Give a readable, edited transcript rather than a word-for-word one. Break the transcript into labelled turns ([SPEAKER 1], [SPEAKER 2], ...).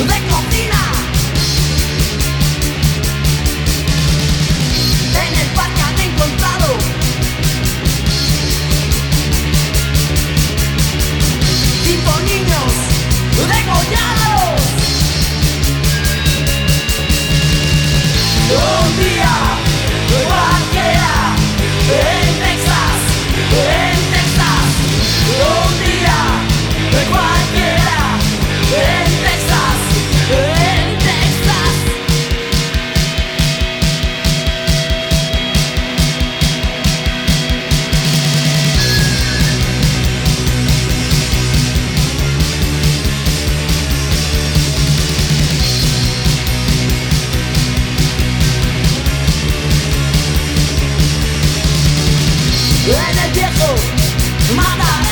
[SPEAKER 1] de cocina. En el parque han encontrado 5 niños degollados. Un día cualquiera en Texas, en Texas. Un día cualquiera en Texas, en Texas. En el viejo mata